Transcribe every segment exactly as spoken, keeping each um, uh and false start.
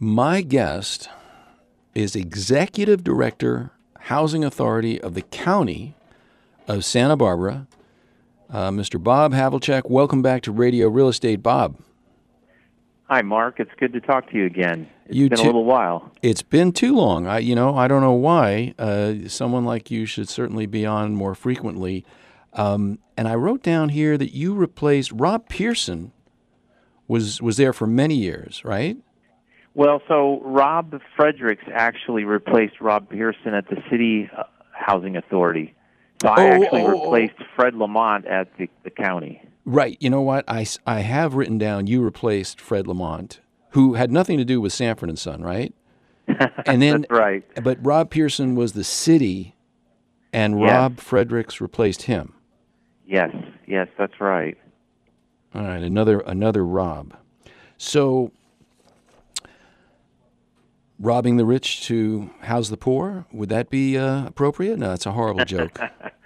My guest is Executive Director, Housing Authority of the County of Santa Barbara, uh, Mister Bob Havlicek. Welcome back to Radio Real Estate, Bob. Hi, Mark. It's good to talk to you again. It's You been too- a little while. It's been too long. I, you know, I don't know why. Uh, someone like you should certainly be on more frequently. Um, and I wrote down here that you replaced Rob Pearson. Was was there for many years, right? Well, so Rob Fredericks actually replaced Rob Pearson at the City uh, Housing Authority. So I Oh, actually oh, oh. replaced Fred Lamont at the, the county. Right. You know what? I, s- I have written down you replaced Fred Lamont, who had nothing to do with Sanford and Son, right? And then, That's right. But Rob Pearson was the city, and Yes. Rob Fredericks replaced him. Yes, yes, that's right. All right, another another Rob. So, robbing the rich to house the poor, would that be uh, appropriate? No, it's a horrible joke.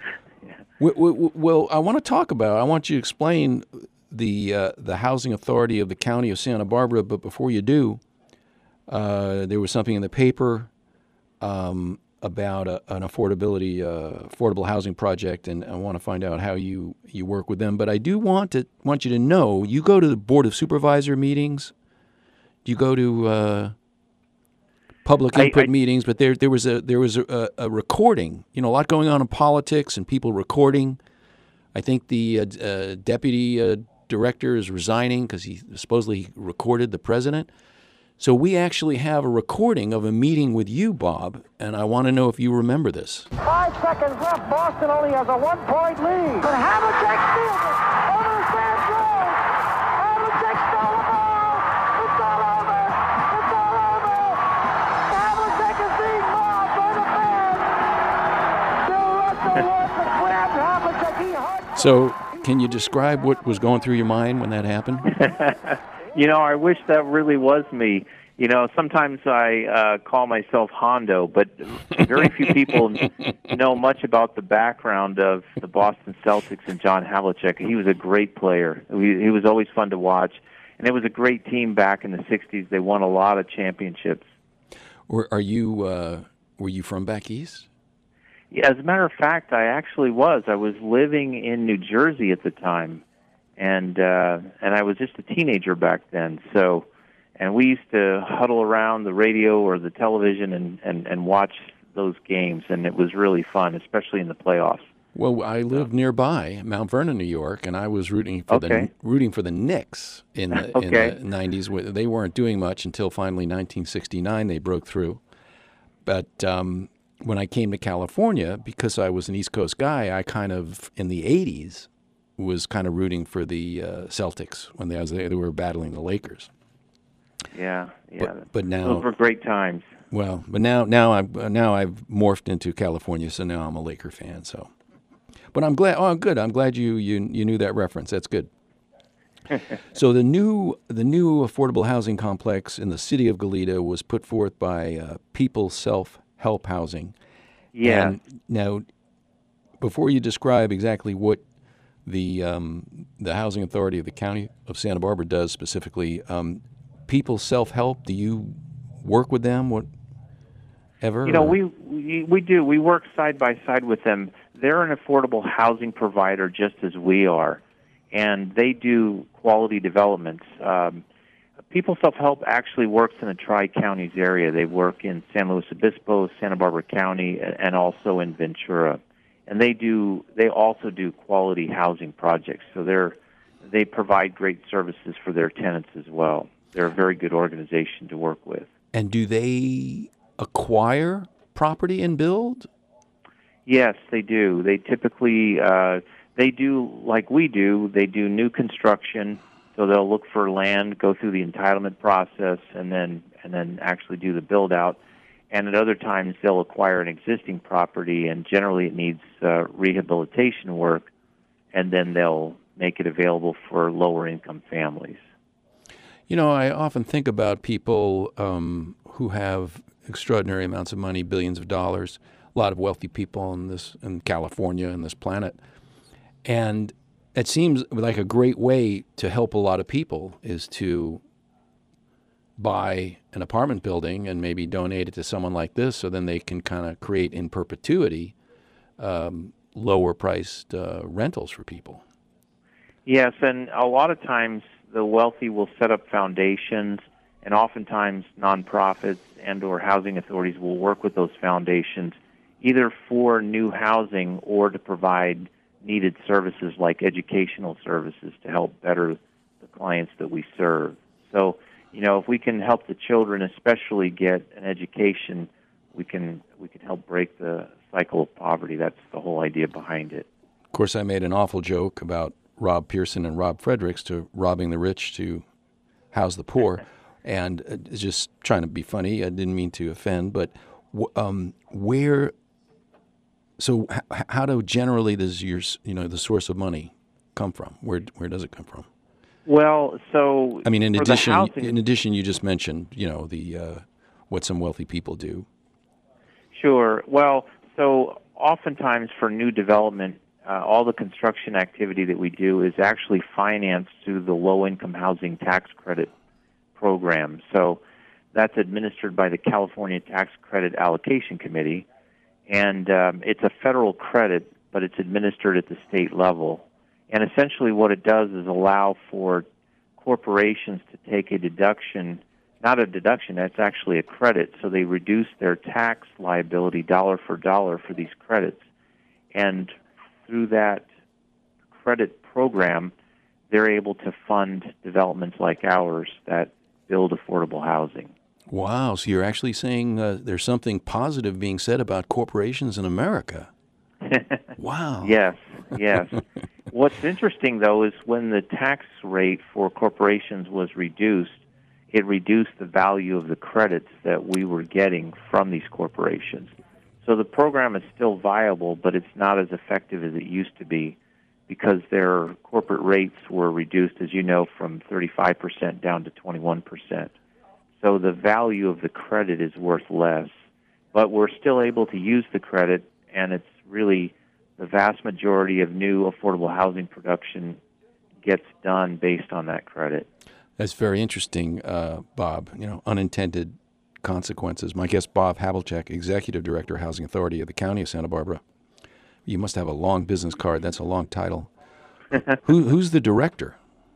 w- w- w- well, I want to talk about, I want you to explain the uh, the Housing Authority of the County of Santa Barbara, but before you do, uh, there was something in the paper um, about a, an affordability, uh, affordable housing project, and I want to find out how you, you work with them. But I do want to want you to know, you go to the Board of Supervisor meetings, you go to uh, public I- input I- meetings, but there there was a there was a, a recording. You know, a lot going on in politics and people recording. I think the uh, uh, deputy uh, director is resigning because he supposedly recorded the president. So we actually have a recording of a meeting with you, Bob, and I want to know if you remember this. Five seconds left. Boston only has a one-point lead. But Havlicek steals it over the Sands Road. Havlicek stole the ball. It's all over. It's all over. Havlicek is being mobbed by the fans. Bill Russell wants to grab Havlicek. He hugged. So can you describe what was going through your mind when that happened? You know, I wish that really was me. You know, sometimes I uh, call myself Hondo, but very few people know much about the background of the Boston Celtics and John Havlicek. He was a great player. He, he was always fun to watch, and it was a great team back in the sixties. They won a lot of championships. Or are you uh, were you from back east? Yeah, as a matter of fact, I actually was. I was living in New Jersey at the time, and uh, and I was just a teenager back then. So, and we used to huddle around the radio or the television and, and, and watch those games, and it was really fun, especially in the playoffs. Well, I lived nearby, Mount Vernon, New York, and I was rooting for the Okay. rooting for the Knicks in the, Okay. in the nineties. They weren't doing much until finally nineteen sixty-nine they broke through. But um, when I came to California, because I was an East Coast guy, I kind of in the eighties was kind of rooting for the uh, Celtics when they, was, they were battling the Lakers. Yeah, yeah. But, but now, Those were great times. well, but now now I now I've morphed into California, so now I'm a Laker fan. So, but I'm glad. Oh, good. I'm glad you you you knew that reference. That's good. So the new the new affordable housing complex in the city of Goleta was put forth by uh, People Self Help Housing. Yeah. And now, before you describe exactly what the um, the housing authority of the county of Santa Barbara does specifically, um, People Self Help. Do you work with them? What ever? You know, or- we, we we do. We work side by side with them. They're an affordable housing provider just as we are, and they do quality developments. Um, People Self-Help actually works in the Tri-Counties area. They work in San Luis Obispo, Santa Barbara County, and also in Ventura. And they do. They also do quality housing projects. So they're they provide great services for their tenants as well. They're a very good organization to work with. And do they acquire property and build? Yes, they do. They typically uh, they do like we do. They do new construction, so they'll look for land, go through the entitlement process, and then and then actually do the build out. And at other times, they'll acquire an existing property, and generally it needs uh, rehabilitation work, and then they'll make it available for lower income families. You know, I often think about people um, who have extraordinary amounts of money, billions of dollars, a lot of wealthy people in this in California and this planet. And it seems like a great way to help a lot of people is to buy an apartment building and maybe donate it to someone like this, so then they can kind of create in perpetuity um, lower priced uh, rentals for people. Yes, and a lot of times the wealthy will set up foundations, and oftentimes nonprofits and or housing authorities will work with those foundations either for new housing or to provide needed services like educational services to help better the clients that we serve. So, you know, if we can help the children especially get an education, we can we can help break the cycle of poverty. That's the whole idea behind it. Of course, I made an awful joke about Rob Pearson and Rob Fredericks to robbing the rich to house the poor, and uh, just trying to be funny. I didn't mean to offend, but um, where? So, h- how do generally does your you know the source of money come from? Where where does it come from? Well, so I mean, in for the addition, housing, in addition, you just mentioned you know the uh, what some wealthy people do. Sure. Well, so oftentimes for new development, uh, all the construction activity that we do is actually financed through the low-income housing tax credit program. So that's administered by the California Tax Credit Allocation Committee, and um, it's a federal credit, but it's administered at the state level. And essentially what it does is allow for corporations to take a deduction, not a deduction, that's actually a credit, so they reduce their tax liability dollar for dollar for these credits. And through that credit program, they're able to fund developments like ours that build affordable housing. Wow, so you're actually saying uh, there's something positive being said about corporations in America. Wow. Yes, yes. What's interesting, though, is when the tax rate for corporations was reduced, it reduced the value of the credits that we were getting from these corporations. So the program is still viable, but it's not as effective as it used to be because their corporate rates were reduced, as you know, from thirty-five percent down to twenty-one percent. So the value of the credit is worth less, but we're still able to use the credit, and it's really the vast majority of new affordable housing production gets done based on that credit. That's very interesting, uh, Bob. You know, unintended consequences. My guest, Bob Havlicek, Executive Director, Housing Authority of the County of Santa Barbara. You must have a long business card. That's a long title. Who, who's the director?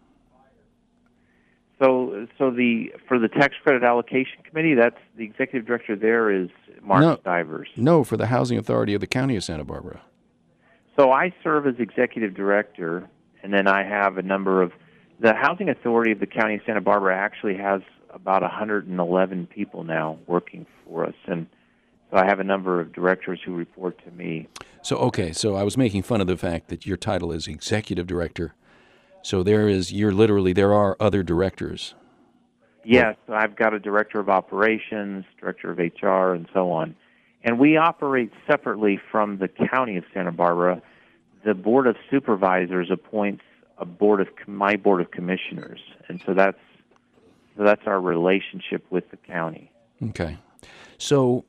So, so the for the Tax Credit Allocation Committee, that's the executive director. There is Mark no, Stivers. No, for the Housing Authority of the County of Santa Barbara. So I serve as executive director, and then I have a number of the Housing Authority of the County of Santa Barbara actually has about one hundred eleven people now working for us, and so I have a number of directors who report to me. So okay, so I was making fun of the fact that your title is executive director. So there is, you're literally, there are other directors. Yes, I've got a director of operations, director of H R, and so on. And we operate separately from the County of Santa Barbara. The Board of Supervisors appoints a board of my board of commissioners, and so that's so that's our relationship with the county. Okay, so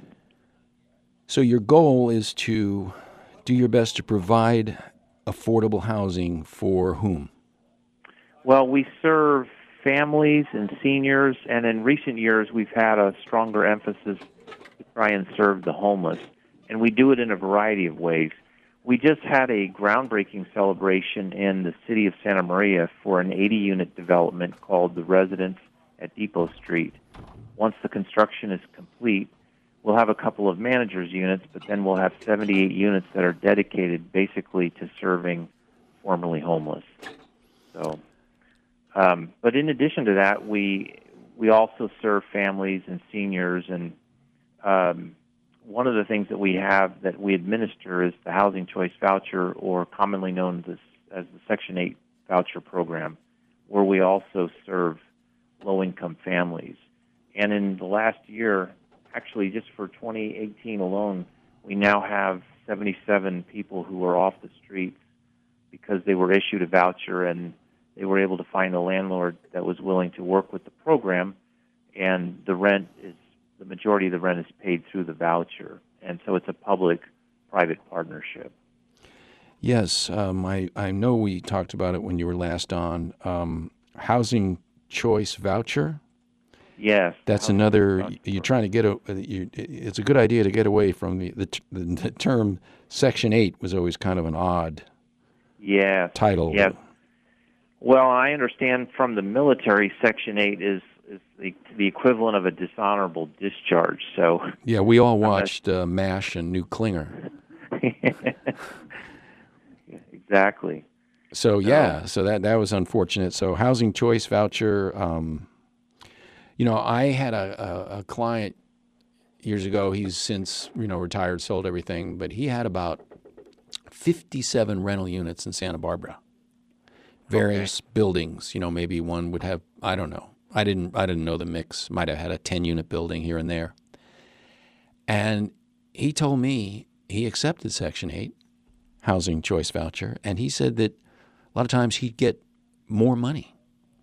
so your goal is to do your best to provide affordable housing for whom? Well, we serve families and seniors, and in recent years we've had a stronger emphasis to try and serve the homeless, and we do it in a variety of ways. We just had a groundbreaking celebration in the city of Santa Maria for an eighty-unit development called The Residence at Depot Street. Once the construction is complete, we'll have a couple of managers' units, but then we'll have seventy-eight units that are dedicated basically to serving formerly homeless. So, um, but in addition to that, we we also serve families and seniors, and um, one of the things that we have that we administer is the Housing Choice Voucher, or commonly known as, as the Section eight Voucher Program, where we also serve low-income families. And in the last year, actually, just for twenty eighteen alone, we now have seventy-seven people who are off the streets because they were issued a voucher and they were able to find a landlord that was willing to work with the program, and the rent is, the majority of the rent is paid through the voucher. And so it's a public-private partnership. Yes, um, I, I know we talked about it when you were last on. Um, Housing Choice Voucher? Yes. That's housing another. voucher You're program. trying to get a. You, it's a good idea to get away from the the, the term Section Eight was always kind of an odd Yes. title. Yes. Well, I understand from the military, Section eight is, is the, the equivalent of a dishonorable discharge. So, Yeah, we all watched uh, MASH and New Klinger. exactly. So yeah, so that that was unfortunate. So housing choice voucher. Um, you know, I had a, a, a client years ago. He's since you know retired, sold everything, but he had about fifty-seven rental units in Santa Barbara. Various okay. buildings. You know, maybe one would have. I don't know. I didn't. I didn't know the mix. Might have had a ten-unit building here and there. And he told me he accepted Section eight housing choice voucher, and he said that a lot of times he'd get more money.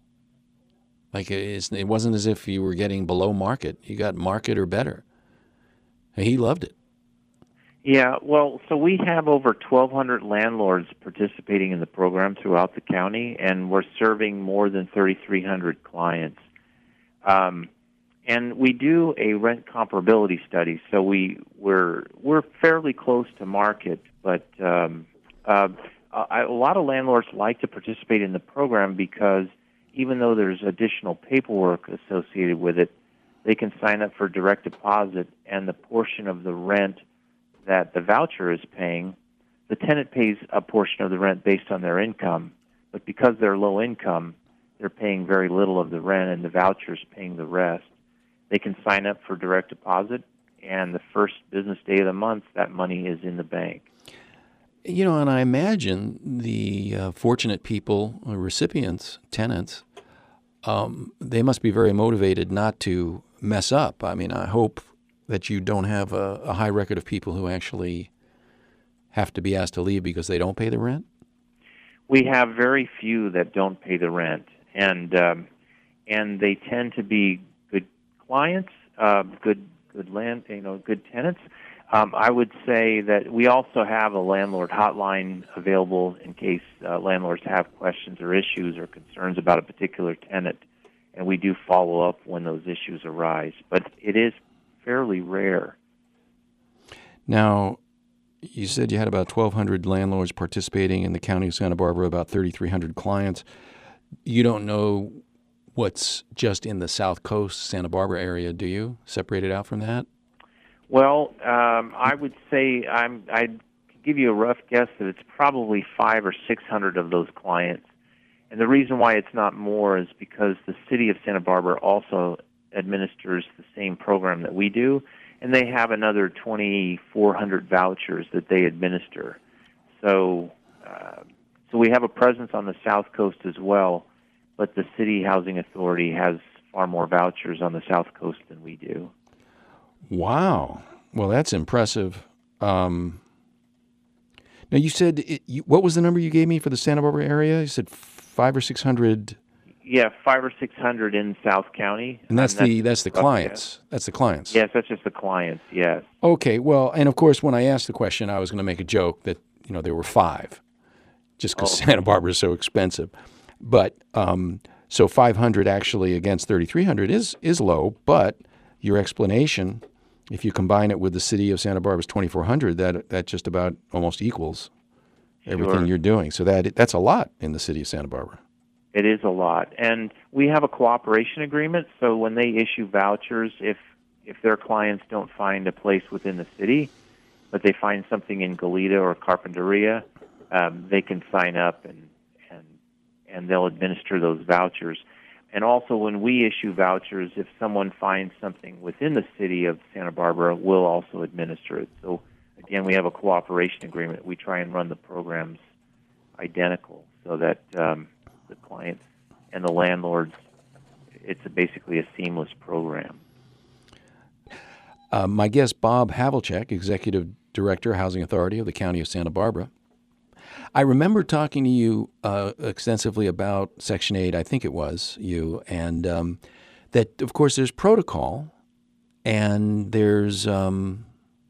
Like it's, it wasn't as if you were getting below market. You got market or better. And he loved it. Yeah, well, so we have over twelve hundred landlords participating in the program throughout the county, and we're serving more than thirty-three hundred clients. Um, and we do a rent comparability study, so we, we're, we're fairly close to market, but um, uh, a, a lot of landlords like to participate in the program because even though there's additional paperwork associated with it, they can sign up for direct deposit, and the portion of the rent that the voucher is paying, the tenant pays a portion of the rent based on their income, but because they're low income, they're paying very little of the rent, and the voucher is paying the rest. They can sign up for direct deposit, and the first business day of the month, that money is in the bank. You know, and I imagine the uh, fortunate people, uh, recipients, tenants, um, they must be very motivated not to mess up. I mean, I hope that you don't have a, a high record of people who actually have to be asked to leave because they don't pay the rent? We have very few that don't pay the rent, and um, and they tend to be good clients, uh, good good land, you know, good tenants. Um, I would say that we also have a landlord hotline available in case uh, landlords have questions or issues or concerns about a particular tenant, and we do follow up when those issues arise. But it is fairly rare. Now, you said you had about twelve hundred landlords participating in the county of Santa Barbara, about thirty-three hundred clients. You don't know what's just in the South Coast, Santa Barbara area, do you? Separated out from that? Well, um, I would say I'm, I'd give you a rough guess that it's probably five or six hundred of those clients. And the reason why it's not more is because the city of Santa Barbara also administers the same program that we do, and they have another twenty-four hundred vouchers that they administer. So, uh, so we have a presence on the South Coast as well, but the City Housing Authority has far more vouchers on the South Coast than we do. Wow. Well, that's impressive. Um, now, you said, it, you, what was the number you gave me for the Santa Barbara area? You said five or six hundred. Yeah, five or six hundred in South County, and that's, and that's the that's the rough clients. guess. That's the clients. Yes, that's just the clients. Yes. Okay. Well, and of course, when I asked the question, I was going to make a joke that you know there were five, just because oh. Santa Barbara is so expensive. But um, so five hundred actually against thirty-three hundred is is low. But your explanation, if you combine it with the city of Santa Barbara's twenty-four hundred, that that just about almost equals everything sure. you're doing. So that that's a lot in the city of Santa Barbara. It is a lot. And we have a cooperation agreement, so when they issue vouchers, if if their clients don't find a place within the city, but they find something in Goleta or Carpinteria, um, they can sign up and, and and they'll administer those vouchers. And also when we issue vouchers, if someone finds something within the city of Santa Barbara, we'll also administer it. So again, we have a cooperation agreement. We try and run the programs identical so that um, the clients and the landlords, it's a basically a seamless program. Uh, my guest, Bob Havlicek, Executive Director, Housing Authority of the County of Santa Barbara. I remember talking to you uh, extensively about Section eight, I think it was you, and um, that, of course, there's protocol and there's um,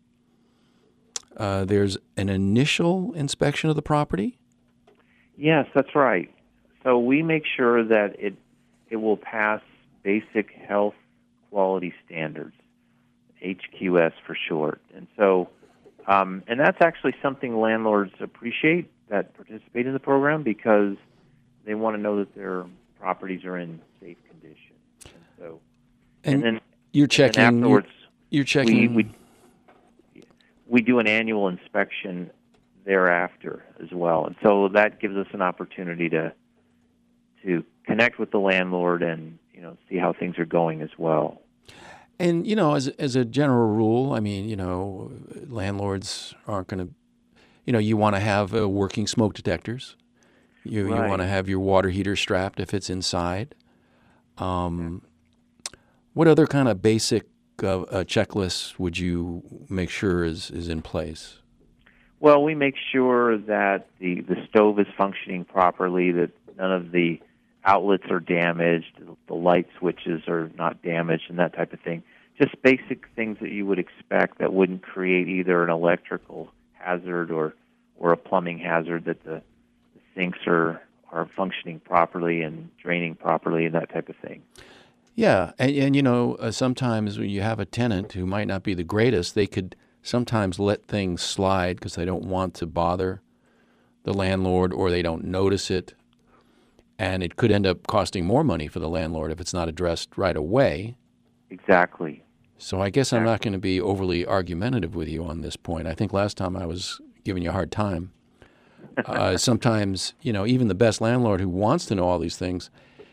uh, there's an initial inspection of the property? Yes, that's right. So we make sure that it it will pass basic health quality standards, H Q S for short. And so, um, and that's actually something landlords appreciate that participate in the program, because they want to know that their properties are in safe condition. And so, and, and then you're checking. and afterwards, you're, you're checking. We, we we do an annual inspection thereafter as well, and so that gives us an opportunity to to connect with the landlord and, you know, see how things are going as well. And, you know, as as a general rule, I mean, you know, landlords aren't going to, you know, you want to have uh, working smoke detectors. You Right. you want to have your water heater strapped if it's inside. Um, what other kind of basic uh, uh, checklists would you make sure is, is in place? Well, we make sure that the, the stove is functioning properly, that none of the outlets are damaged, the light switches are not damaged, and that type of thing. Just basic things that you would expect that wouldn't create either an electrical hazard or, or a plumbing hazard, that the, the sinks are, are functioning properly and draining properly and that type of thing. Yeah, and, and you know, uh, sometimes when you have a tenant who might not be the greatest, they could sometimes let things slide because they don't want to bother the landlord, or they don't notice it. And it could end up costing more money for the landlord if it's not addressed right away. Exactly. So I guess I'm not going to be overly argumentative with you on this point. I think last time I was giving you a hard time. Uh, sometimes, you know, even the best landlord who wants to know all these things.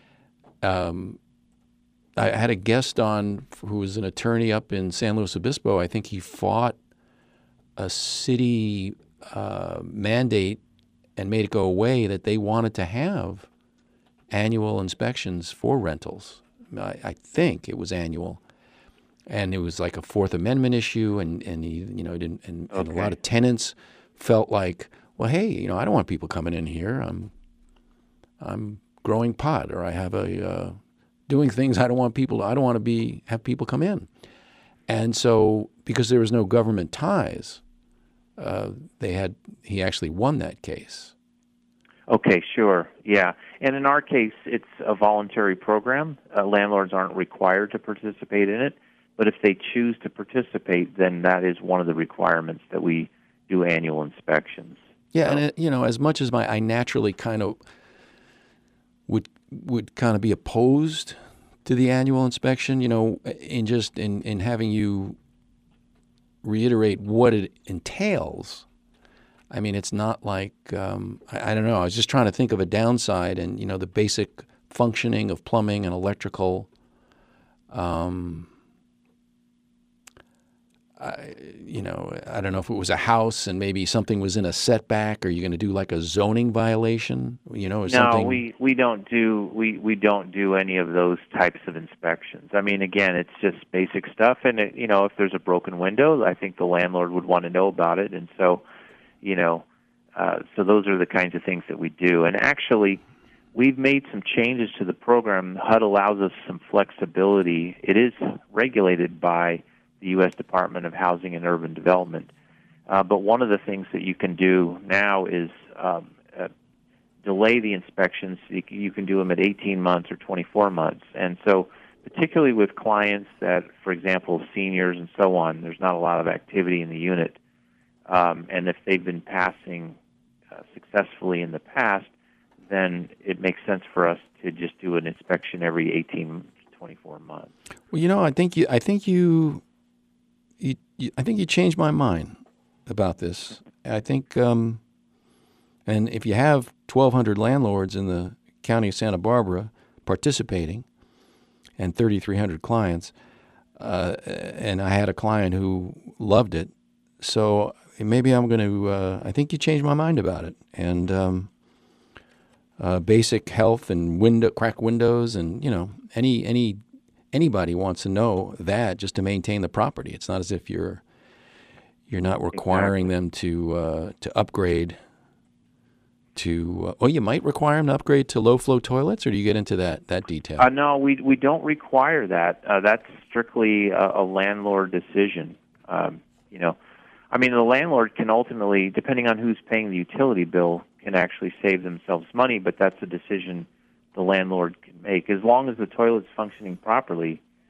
Um, I had a guest on who was an attorney up in San Luis Obispo. I think he fought a city uh, mandate and made it go away that they wanted to have annual inspections for rentals. I, I think it was annual, and it was like a Fourth Amendment issue, and, and he, you know, didn't, and, and Okay. a lot of tenants felt like, well, hey, you know, I don't want people coming in here. I'm, I'm growing pot, or I have a uh, doing things I don't want people. I don't want to be have people come in, and so because there was no government ties, uh, they had he actually won that case. Okay, sure. Yeah. And in our case, it's a voluntary program. Uh, landlords aren't required to participate in it, but if they choose to participate, then that is one of the requirements, that we do annual inspections. Yeah, So- and it, you know, as much as my I naturally kind of would would kind of be opposed to the annual inspection, you know, in just in, in having you reiterate what it entails. I mean, it's not like, um, I, I don't know, I was just trying to think of a downside, and, you know, the basic functioning of plumbing and electrical. Um, I, you know, I don't know if it was a house and maybe something was in a setback. Are you going to do like a zoning violation, you know, or No, something? we, we don't do we, we don't do any of those types of inspections. I mean, again, it's just basic stuff, and it, you know, if there's a broken window, I think the landlord would want to know about it, and so, you know, uh, so those are the kinds of things that we do. And actually, we've made some changes to the program. H U D allows us some flexibility. It is regulated by the U S Department of Housing and Urban Development. Uh, but one of the things that you can do now is um, uh, delay the inspections. You can, you can do them at eighteen months or twenty-four months. And so particularly with clients that, for example, seniors and so on, there's not a lot of activity in the unit. Um, and if they've been passing uh, successfully in the past, then it makes sense for us to just do an inspection every eighteen to twenty-four months. Well, you know, I think you, I think you, you, you I think you changed my mind about this. I think, um, and if you have twelve hundred landlords in the county of Santa Barbara participating, and thirty-three hundred clients, uh, and I had a client who loved it, so maybe I'm going to. Uh, I think you changed my mind about it, and. Um, Uh, basic health and window crack windows, and you know any any anybody wants to know that just to maintain the property. It's not as if you're you're not requiring Exactly. them to uh, to upgrade to. Uh, oh, you might require them to upgrade to low flow toilets, or do you get into that that detail? Uh, no, we we don't require that. Uh, that's strictly a, a landlord decision. Um, you know, I mean, the landlord can ultimately, depending on who's paying the utility bill, can actually save themselves money, but that's a decision the landlord can make. As long as the toilet's functioning properly,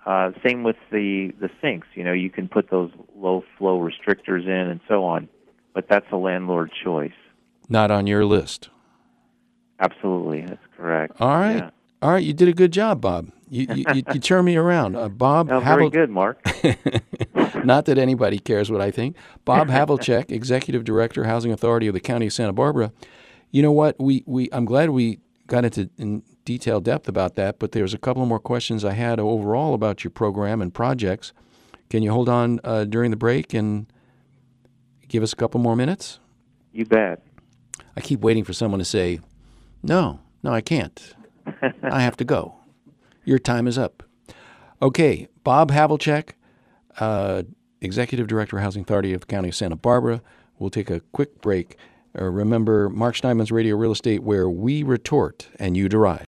Uh, same with the, the sinks. You know, you can put those low flow restrictors in and so on, but that's a landlord choice. Not on your list. Absolutely, that's correct. All right. Yeah. All right, you did a good job, Bob. You you, you, you turned me around. Uh, Bob Oh, very Havel- good, Mark. Not that anybody cares what I think. Bob Havlicek, Executive Director, Housing Authority of the County of Santa Barbara. You know what? We, we I'm glad we got into in detailed depth about that, but there's a couple more questions I had overall about your program and projects. Can you hold on uh, during the break and give us a couple more minutes? You bet. I keep waiting for someone to say, no, no, I can't. I have to go. Your time is up. Okay, Bob Havlicek, uh, Executive Director, Housing Authority of the County of Santa Barbara. We'll take a quick break. Uh, remember, Mark Schneidman's Radio Real Estate, where we retort and you deride.